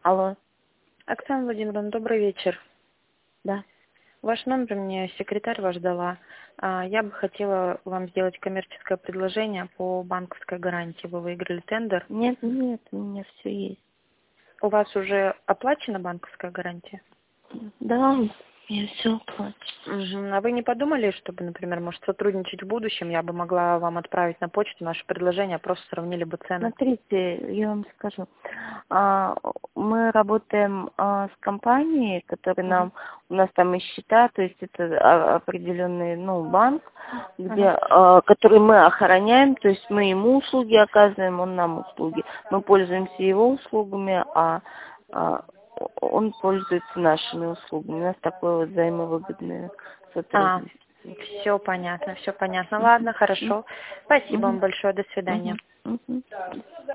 Алло, Оксана Владимировна, добрый вечер. да. Ваш номер мне секретарь ваш дала. Я бы хотела вам сделать коммерческое предложение по банковской гарантии. Вы выиграли тендер. Нет, нет, у меня все есть. У вас уже оплачена банковская гарантия? Да, я все оплачу. А вы не подумали, чтобы, например, может, сотрудничать в будущем? Я бы могла вам отправить на почту наше предложение, просто сравнили бы цены. Смотрите, я вам скажу. А, Мы работаем с компанией, которая Мгм. у нас там и счета, то есть это определенный, банк, Мгм. который мы охраняем, то есть мы ему услуги оказываем, он нам услуги. Мы пользуемся его услугами, а он пользуется нашими услугами. У нас такое вот взаимовыгодное сотрудничество. Все понятно, все понятно. Ладно, хорошо. Спасибо вам Мгм. большое. До свидания. Мгм. Мгм.